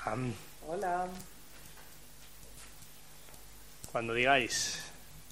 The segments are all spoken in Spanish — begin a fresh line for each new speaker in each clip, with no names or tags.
Hola.
Hola.
Cuando digáis.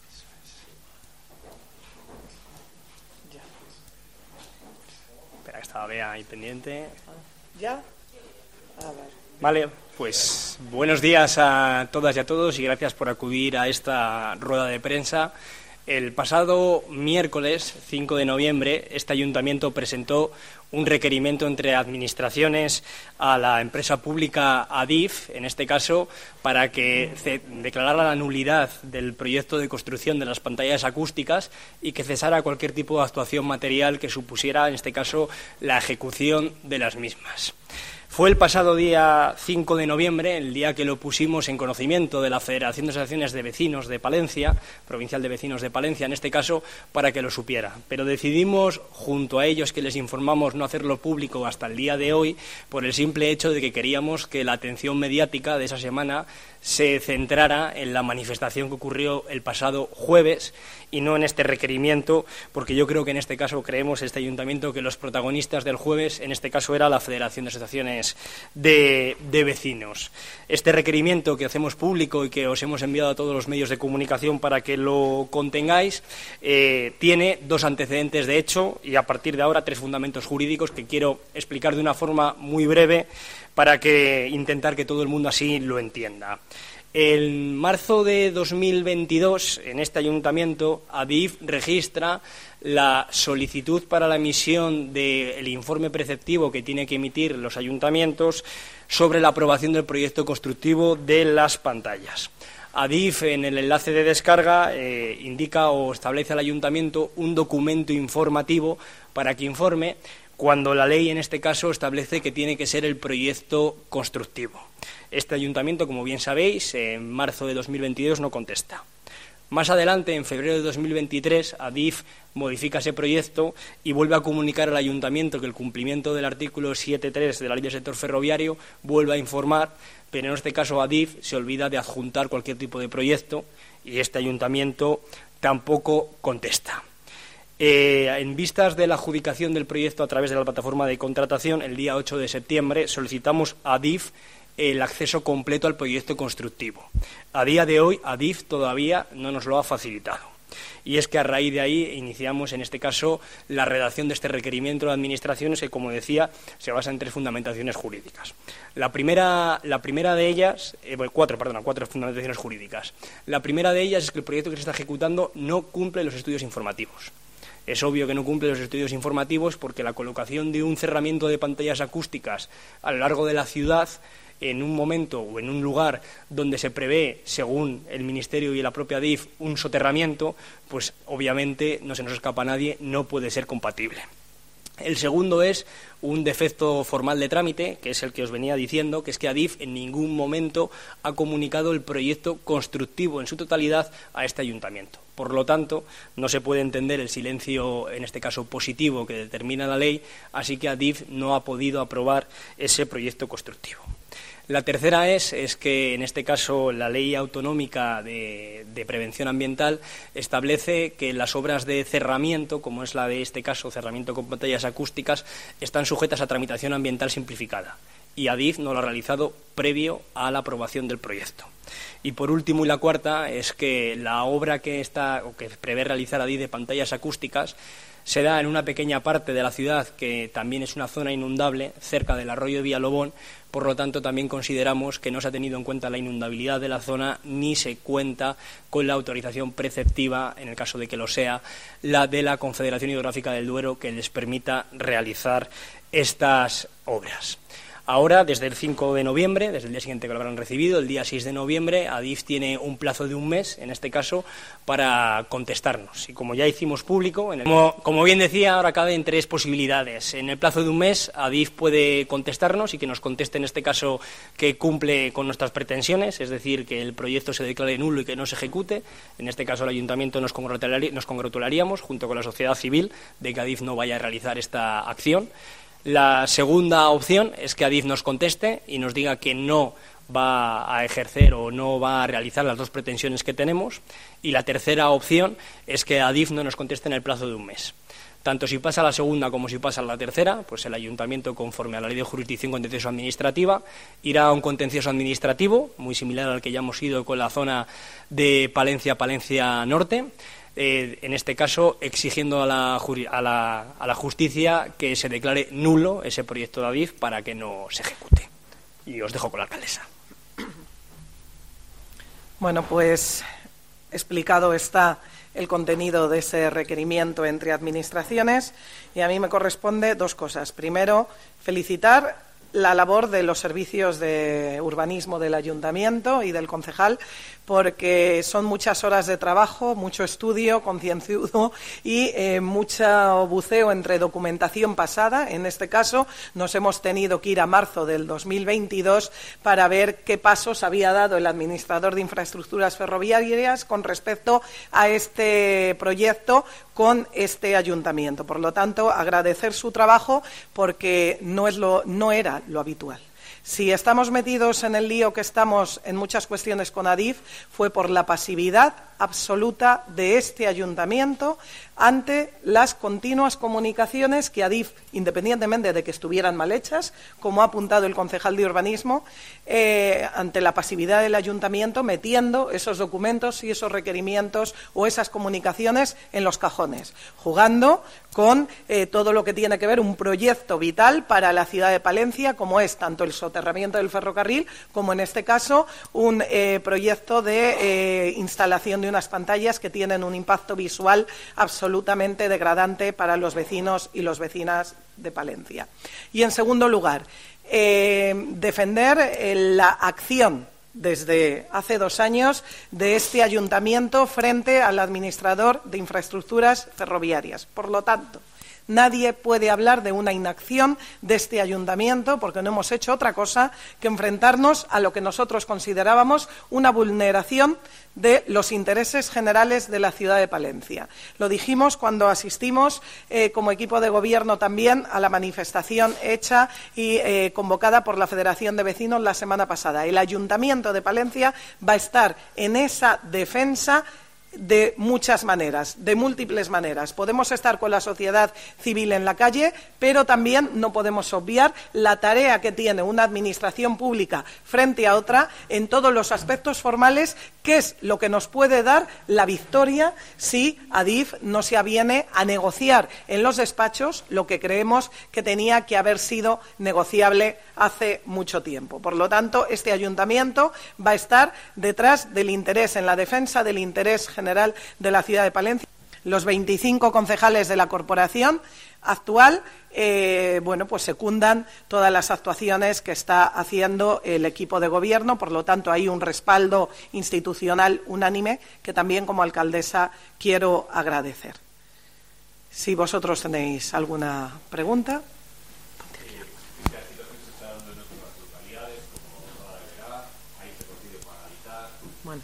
Ya.
Espera, que estaba Bea ahí pendiente.
¿Ya? A ver.
Vale, pues buenos días a todas y a todos y gracias por acudir a esta rueda de prensa. El pasado miércoles 5 de noviembre este ayuntamiento presentó un requerimiento entre administraciones a la empresa pública Adif, en este caso, para que declarara la nulidad del proyecto de construcción de las pantallas acústicas y que cesara cualquier tipo de actuación material que supusiera, en este caso, la ejecución de las mismas. Fue el pasado día 5 de noviembre, el día que lo pusimos en conocimiento de la Federación de Asociaciones de Vecinos de Palencia, Provincial de Vecinos de Palencia, en este caso, para que lo supiera. Pero decidimos, junto a ellos que les informamos, no hacerlo público hasta el día de hoy, por el simple hecho de que queríamos que la atención mediática de esa semana se centrara en la manifestación que ocurrió el pasado jueves y no en este requerimiento, porque yo creo que en este caso creemos, este ayuntamiento, que los protagonistas del jueves, en este caso, era la Federación de Asociaciones de Vecinos. Este requerimiento que hacemos público y que os hemos enviado a todos los medios de comunicación para que lo contengáis, tiene dos antecedentes de hecho y a partir de ahora tres fundamentos jurídicos que quiero explicar de una forma muy breve para que intentar que todo el mundo así lo entienda. En marzo de 2022, en este ayuntamiento, Adif registra la solicitud para la emisión del informe preceptivo que tiene que emitir los ayuntamientos sobre la aprobación del proyecto constructivo de las pantallas. Adif, en el enlace de descarga, indica o establece al ayuntamiento un documento informativo para que informe cuando la ley, en este caso, establece que tiene que ser el proyecto constructivo. Este ayuntamiento, como bien sabéis, en marzo de 2022 no contesta. Más adelante, en febrero de 2023, Adif modifica ese proyecto y vuelve a comunicar al ayuntamiento que el cumplimiento del artículo 7.3 de la Ley del Sector Ferroviario vuelve a informar, pero en este caso Adif se olvida de adjuntar cualquier tipo de proyecto y este ayuntamiento tampoco contesta. En vistas de la adjudicación del proyecto a través de la plataforma de contratación, el día 8 de septiembre solicitamos a Adif el acceso completo al proyecto constructivo. A día de hoy, Adif todavía no nos lo ha facilitado. Y es que a raíz de ahí iniciamos, en este caso, la redacción de este requerimiento de administraciones que, como decía, se basa en tres fundamentaciones jurídicas. La primera de ellas, cuatro fundamentaciones jurídicas. La primera de ellas es que el proyecto que se está ejecutando no cumple los estudios informativos. Es obvio que no cumple los estudios informativos porque la colocación de un cerramiento de pantallas acústicas a lo largo de la ciudad, en un momento o en un lugar donde se prevé, según el Ministerio y la propia DIF, un soterramiento, pues obviamente no se nos escapa a nadie, no puede ser compatible. El segundo es un defecto formal de trámite, que es el que os venía diciendo, que es que Adif en ningún momento ha comunicado el proyecto constructivo en su totalidad a este ayuntamiento. Por lo tanto, no se puede entender el silencio, en este caso positivo, que determina la ley, así que Adif no ha podido aprobar ese proyecto constructivo. La tercera es que, en este caso, la Ley Autonómica de Prevención Ambiental establece que las obras de cerramiento, como es la de este caso, cerramiento con pantallas acústicas, están sujetas a tramitación ambiental simplificada. Y Adif no lo ha realizado previo a la aprobación del proyecto. Y por último, y la cuarta, es que la obra que prevé realizar Adif de pantallas acústicas se da en una pequeña parte de la ciudad que también es una zona inundable, cerca del arroyo de Villalobón. Por lo tanto, también consideramos que no se ha tenido en cuenta la inundabilidad de la zona ni se cuenta con la autorización preceptiva, en el caso de que lo sea, la de la Confederación Hidrográfica del Duero, que les permita realizar estas obras. Ahora, desde el 5 de noviembre, desde el día siguiente que lo habrán recibido, el día 6 de noviembre, Adif tiene un plazo de un mes, en este caso, para contestarnos. Y como ya hicimos público, como bien decía, ahora caben tres posibilidades. En el plazo de un mes, Adif puede contestarnos y que nos conteste, en este caso, que cumple con nuestras pretensiones, es decir, que el proyecto se declare nulo y que no se ejecute. En este caso, el ayuntamiento nos congratularíamos, junto con la sociedad civil, de que Adif no vaya a realizar esta acción. La segunda opción es que Adif nos conteste y nos diga que no va a ejercer o no va a realizar las dos pretensiones que tenemos. Y la tercera opción es que Adif no nos conteste en el plazo de un mes. Tanto si pasa a la segunda como si pasa a la tercera, pues el ayuntamiento, conforme a la ley de jurisdicción contencioso administrativa, irá a un contencioso administrativo, muy similar al que ya hemos ido con la zona de Palencia Norte, en este caso exigiendo a la justicia que se declare nulo ese proyecto de ADIF para que no se ejecute. Y os dejo con la alcaldesa.
Bueno, pues explicado está el contenido de ese requerimiento entre administraciones y a mí me corresponde dos cosas. Primero, felicitar la labor de los servicios de urbanismo del ayuntamiento y del concejal, porque son muchas horas de trabajo, mucho estudio concienzudo y mucho buceo entre documentación pasada. En este caso, nos hemos tenido que ir a marzo del 2022 para ver qué pasos había dado el administrador de infraestructuras ferroviarias con respecto a este proyecto con este ayuntamiento. Por lo tanto, agradecer su trabajo porque no era lo habitual. Si estamos metidos en el lío que estamos en muchas cuestiones con ADIF, fue por la pasividad absoluta de este ayuntamiento ante las continuas comunicaciones que ADIF, independientemente de que estuvieran mal hechas, como ha apuntado el concejal de urbanismo, ante la pasividad del ayuntamiento, metiendo esos documentos y esos requerimientos o esas comunicaciones en los cajones, jugando con todo lo que tiene que ver un proyecto vital para la ciudad de Palencia, como es tanto el soterramiento del ferrocarril como, en este caso, un proyecto de instalación de unas pantallas que tienen un impacto visual absolutamente degradante para los vecinos y las vecinas de Palencia. Y, en segundo lugar, defender la acción desde hace 2 años de este ayuntamiento frente al administrador de infraestructuras ferroviarias. Por lo tanto, nadie puede hablar de una inacción de este ayuntamiento porque no hemos hecho otra cosa que enfrentarnos a lo que nosotros considerábamos una vulneración de los intereses generales de la ciudad de Palencia. Lo dijimos cuando asistimos como equipo de gobierno también a la manifestación hecha y convocada por la Federación de Vecinos la semana pasada. El Ayuntamiento de Palencia va a estar en esa defensa de muchas maneras, de múltiples maneras. Podemos estar con la sociedad civil en la calle, pero también no podemos obviar la tarea que tiene una administración pública frente a otra en todos los aspectos formales, que es lo que nos puede dar la victoria si ADIF no se aviene a negociar en los despachos lo que creemos que tenía que haber sido negociable hace mucho tiempo. Por lo tanto, este ayuntamiento va a estar detrás del interés, en la defensa del interés general de la ciudad de Palencia. Los 25 concejales de la corporación actual pues secundan todas las actuaciones que está haciendo el equipo de gobierno. Por lo tanto, hay un respaldo institucional unánime que también, como alcaldesa, quiero agradecer. Si vosotros tenéis alguna pregunta. Bueno.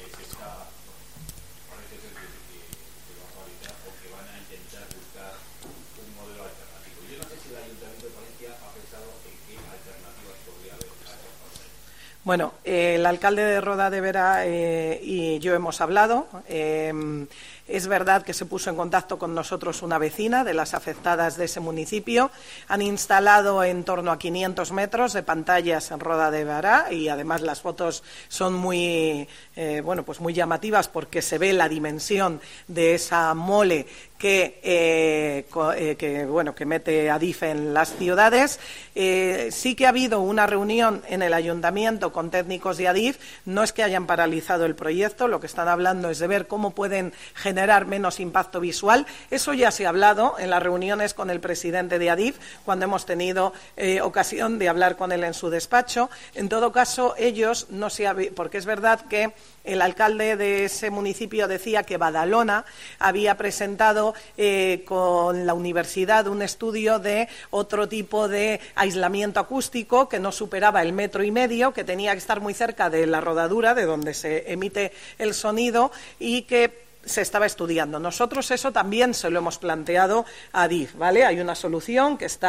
Bueno, el alcalde de Roda de Berà y yo hemos hablado. Es verdad que se puso en contacto con nosotros una vecina de las afectadas de ese municipio. Han instalado en torno a 500 metros de pantallas en Roda de Berà y además las fotos son muy llamativas porque se ve la dimensión de esa mole que mete ADIF en las ciudades. Sí que ha habido una reunión en el ayuntamiento con técnicos de ADIF. No es que hayan paralizado el proyecto, lo que están hablando es de ver cómo pueden generar menos impacto visual. Eso ya se ha hablado en las reuniones con el presidente de ADIF, cuando hemos tenido ocasión de hablar con él en su despacho. En todo caso, ellos no se porque es verdad que el alcalde de ese municipio decía que Badalona había presentado con la universidad un estudio de otro tipo de aislamiento acústico que no superaba el 1,5 metros, que tenía que estar muy cerca de la rodadura de donde se emite el sonido y que se estaba estudiando. Nosotros eso también se lo hemos planteado a ADIF, ¿vale? Hay una solución que está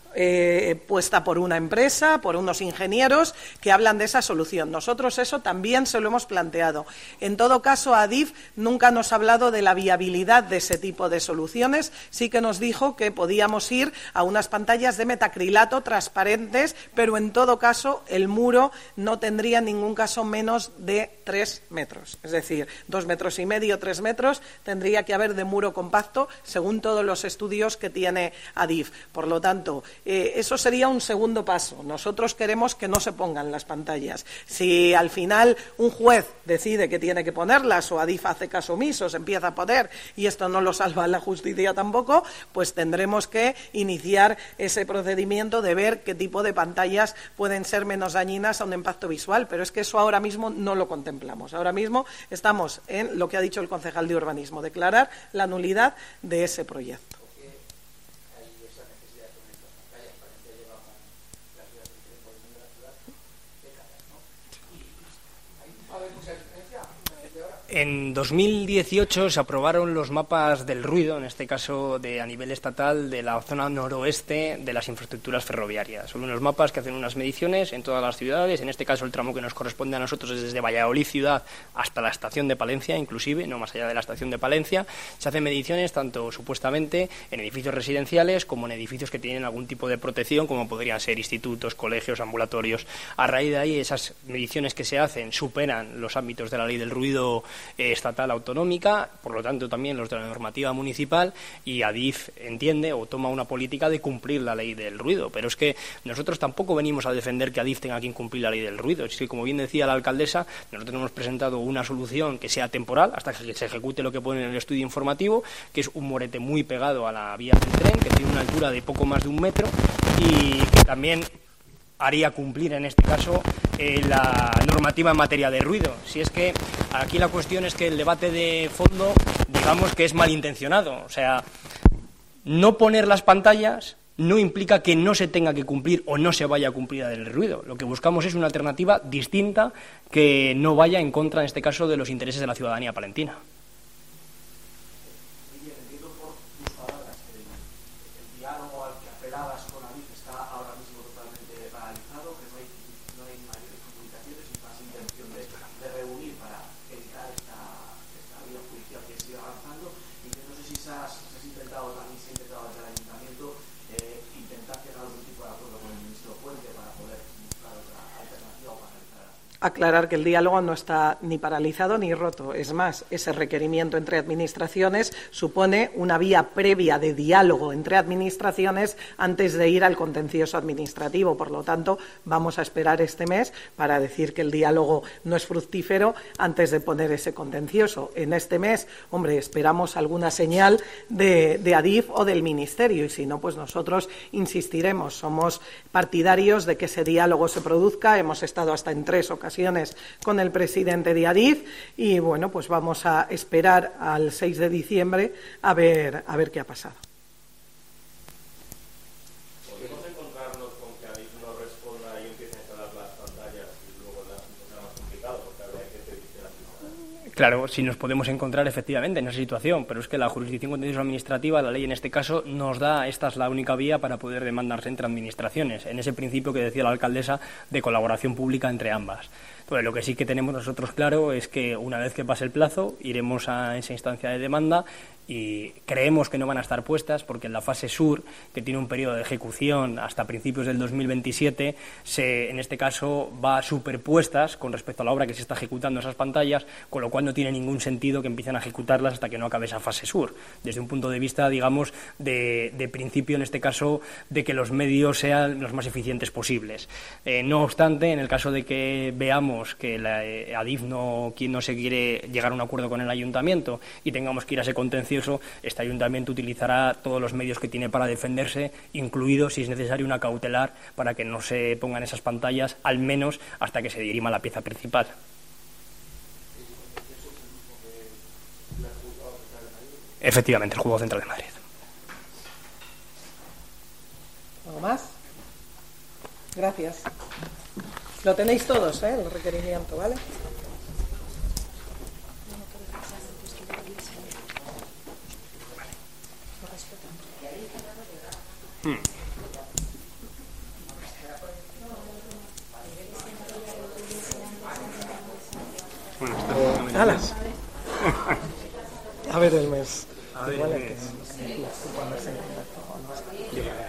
puesta por una empresa, por unos ingenieros que hablan de esa solución. Nosotros eso también se lo hemos planteado. En todo caso, Adif nunca nos ha hablado de la viabilidad de ese tipo de soluciones. Sí que nos dijo que podíamos ir a unas pantallas de metacrilato transparentes, pero en todo caso el muro no tendría en ningún caso menos de 3 metros. Es decir, 2,5 metros, 3 metros tendría que haber de muro compacto, según todos los estudios que tiene Adif. Por lo tanto, eso sería un segundo paso. Nosotros queremos que no se pongan las pantallas. Si al final un juez decide que tiene que ponerlas o Adif hace caso omiso, se empieza a poner y esto no lo salva la justicia tampoco, pues tendremos que iniciar ese procedimiento de ver qué tipo de pantallas pueden ser menos dañinas a un impacto visual. Pero es que eso ahora mismo no lo contemplamos. Ahora mismo estamos en lo que ha dicho el concejal de urbanismo, declarar la nulidad de ese proyecto.
En 2018 se aprobaron los mapas del ruido, en este caso a nivel estatal, de la zona noroeste de las infraestructuras ferroviarias. Son unos mapas que hacen unas mediciones en todas las ciudades. En este caso, el tramo que nos corresponde a nosotros es desde Valladolid ciudad hasta la estación de Palencia, inclusive, no más allá de la estación de Palencia. Se hacen mediciones tanto supuestamente en edificios residenciales como en edificios que tienen algún tipo de protección, como podrían ser institutos, colegios, ambulatorios. A raíz de ahí, esas mediciones que se hacen superan los ámbitos de la ley del ruido estatal autonómica, por lo tanto también los de la normativa municipal, y Adif entiende o toma una política de cumplir la ley del ruido. Pero es que nosotros tampoco venimos a defender que Adif tenga que incumplir la ley del ruido. Es que, como bien decía la alcaldesa, nosotros hemos presentado una solución que sea temporal hasta que se ejecute lo que pone en el estudio informativo, que es un morete muy pegado a la vía del tren, que tiene una altura de poco más de 1 metro y que también haría cumplir en este caso la normativa en materia de ruido. Si es que aquí la cuestión es que el debate de fondo, digamos que es malintencionado. O sea, no poner las pantallas no implica que no se tenga que cumplir o no se vaya a cumplir el ruido. Lo que buscamos es una alternativa distinta que no vaya en contra, en este caso, de los intereses de la ciudadanía palentina.
Aclarar que el diálogo no está ni paralizado ni roto. Es más, ese requerimiento entre administraciones supone una vía previa de diálogo entre administraciones antes de ir al contencioso administrativo. Por lo tanto, vamos a esperar este mes para decir que el diálogo no es fructífero antes de poner ese contencioso. En este mes, hombre, esperamos alguna señal de Adif o del Ministerio, y si no, pues nosotros insistiremos. Somos partidarios de que ese diálogo se produzca. Hemos estado hasta en 3 ocasiones con el presidente de Adif y, bueno, pues vamos a esperar al 6 de diciembre a ver qué ha pasado.
¿Podemos encontrarnos con que Adif no responda y empiece a instalar las pantallas y luego el asunto sea más complicado porque habría que pedirse la ciudad?
Claro, sí nos podemos encontrar efectivamente en esa situación, pero es que la jurisdicción contencioso administrativa, la ley en este caso, nos da, esta es la única vía para poder demandarse entre administraciones, en ese principio que decía la alcaldesa de colaboración pública entre ambas. Pues lo que sí que tenemos nosotros claro es que una vez que pase el plazo iremos a esa instancia de demanda y creemos que no van a estar puestas porque en la fase sur, que tiene un periodo de ejecución hasta principios del 2027, en este caso va superpuestas con respecto a la obra que se está ejecutando esas pantallas, con lo cual no tiene ningún sentido que empiecen a ejecutarlas hasta que no acabe esa fase sur. Desde un punto de vista, digamos, de principio, en este caso, de que los medios sean los más eficientes posibles. No obstante, en el caso de que veamos que la Adif no se quiere llegar a un acuerdo con el ayuntamiento y tengamos que ir a ese contencioso, este ayuntamiento utilizará todos los medios que tiene para defenderse, incluido, si es necesario, una cautelar para que no se pongan esas pantallas, al menos hasta que se dirima la pieza principal. Efectivamente, el Juzgado Central de Madrid.
¿Algo más? Gracias. Lo tenéis todos, el requerimiento, ¿vale? ¡Hala! A ver el mes.
A ver
Igual
el
es que
mes.
sí, ponerse en contacto con nosotros.